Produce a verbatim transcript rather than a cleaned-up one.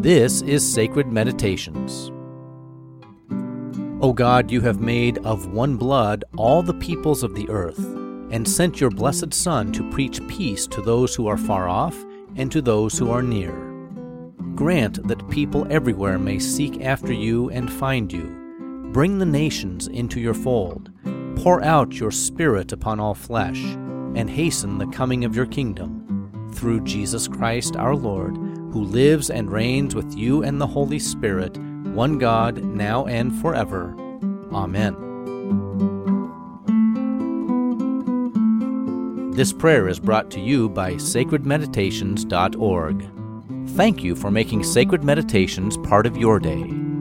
This is Sacred Meditations. O God, you have made of one blood all the peoples of the earth, and sent your blessed Son to preach peace to those who are far off and to those who are near. Grant that people everywhere may seek after you and find you. Bring the nations into your fold. Pour out your Spirit upon all flesh, and hasten the coming of your kingdom. Through Jesus Christ our Lord, who lives and reigns with you and the Holy Spirit, one God, now and forever. Amen. This prayer is brought to you by sacred meditations dot org. Thank you for making Sacred Meditations part of your day.